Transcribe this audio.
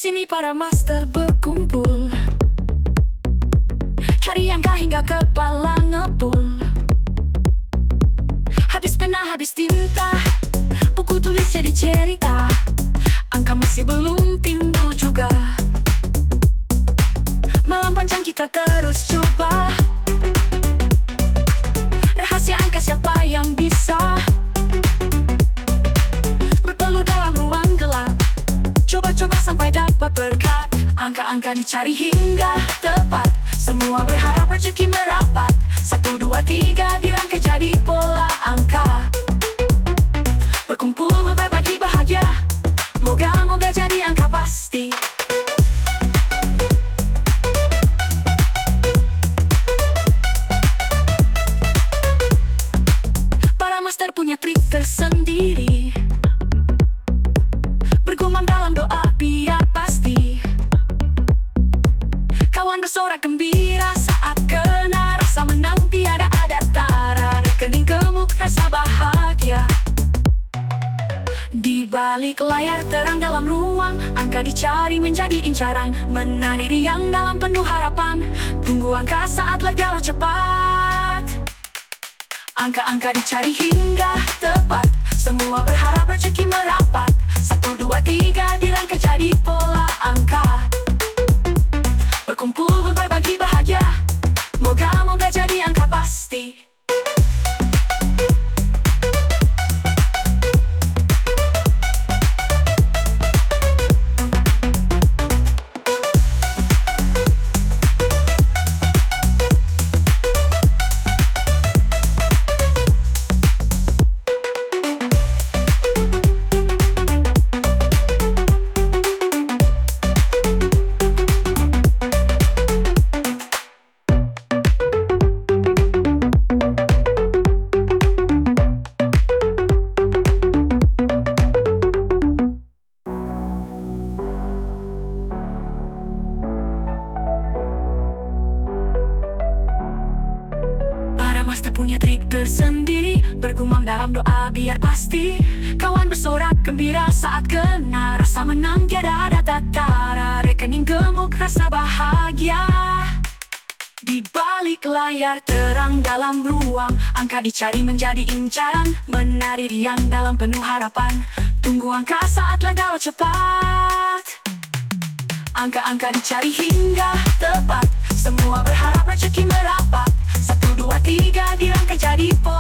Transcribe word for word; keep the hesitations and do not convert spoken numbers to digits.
sini para master berkumpul, cari angka hingga kepala ngebul. Habis pena, habis tinta, buku tulis jadi cerita. Angka masih belum timbul juga. Malam panjang kita terus coba. Rahasia angka siapa yang bisa berpeluh dalam ruang gelap. Coba-coba sampai dapat berkat. Angka-angka dicari hingga tepat. Semua berharap rezeki merapat. Satu, dua, tiga dirangkai jadi pola angka. Berkumpul berbagi bahagia. Moga-moga jadi angka pasti. Para master punya trik tersendiri, bergumam dalam doa biar pasti. Kawan bersorak gembira saat kena rasa menang. Tiada ada tara, rekening gemuk rasa bahagia. Di balik layar terang dalam ruang, angka dicari menjadi incaran. Menari riang dalam penuh harapan. Tunggu angka saat lega cepat. Angka-angka dicari hingga tepat. Semua berharap rezeki merapat. Satu, dua, tiga dirangkai jadi pola angka. Berkumpul berbagi bahagia. Moga-moga jadi angka pasti. Master punya trik tersendiri, bergumam dalam doa biar pasti. Kawan bersorak gembira saat kena rasa menang. Tiada ada tara, rekening gemuk rasa bahagia. Di balik layar terang dalam ruang, angka dicari menjadi incaran. Menari riang dalam penuh harapan. Tunggu angka saat lega cepat. Angka-angka dicari hingga tepat. Semua berharap rezeki merapat. Satu, dua, tiga dirangkai jadi pola